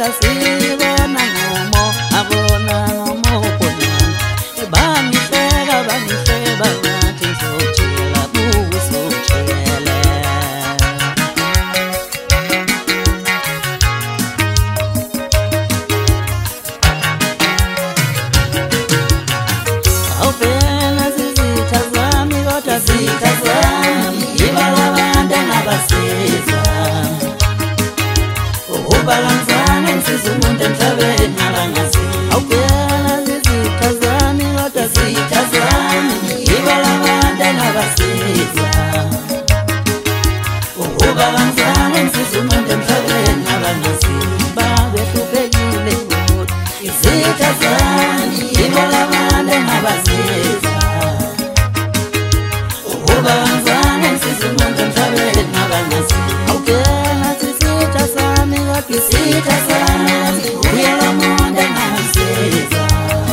sibona ngomo abona ngomo bonana bangihleka bangihleba ngathi ngizojela busojele awuphela zizitha zami kodwa zitha zami ibalabanda nabasiza ubalanzana ngisiza umuntu emhlabeni alangazi awuphela zizitha zami kodwa zitha zami ibalabanda nabasiza ubalanzana ngisiza umuntu emhlabeni alangazi babehluphekile kodwa izitha zami ibalabanda nabasiza ubalanzana ngisiza umuntu emhlabeni alangazi awuphela zizitha zami kodwa izitha zami uyalamonda nasiza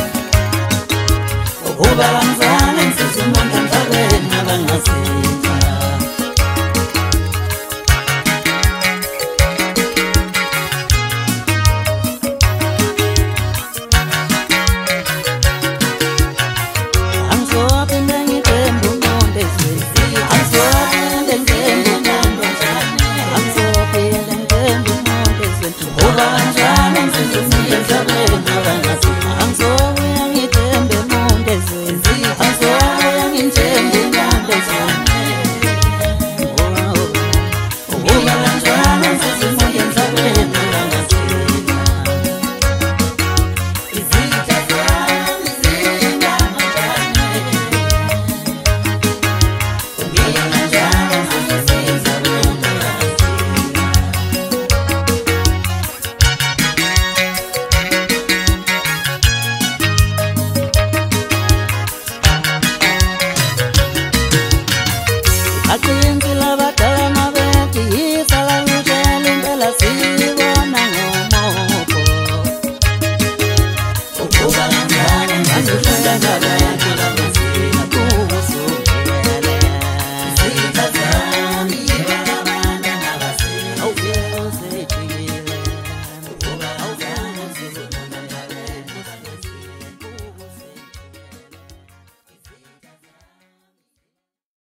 ubalanzana ngisiza umuntu emhlabeni abangasiza angizophinde ngithembe umuntu ezweni angizophinde ngithembe umuntu njani angizophinde ngithembe umuntu ezweni ubalanzana ngisiza umuntu emhlabeni abangasiza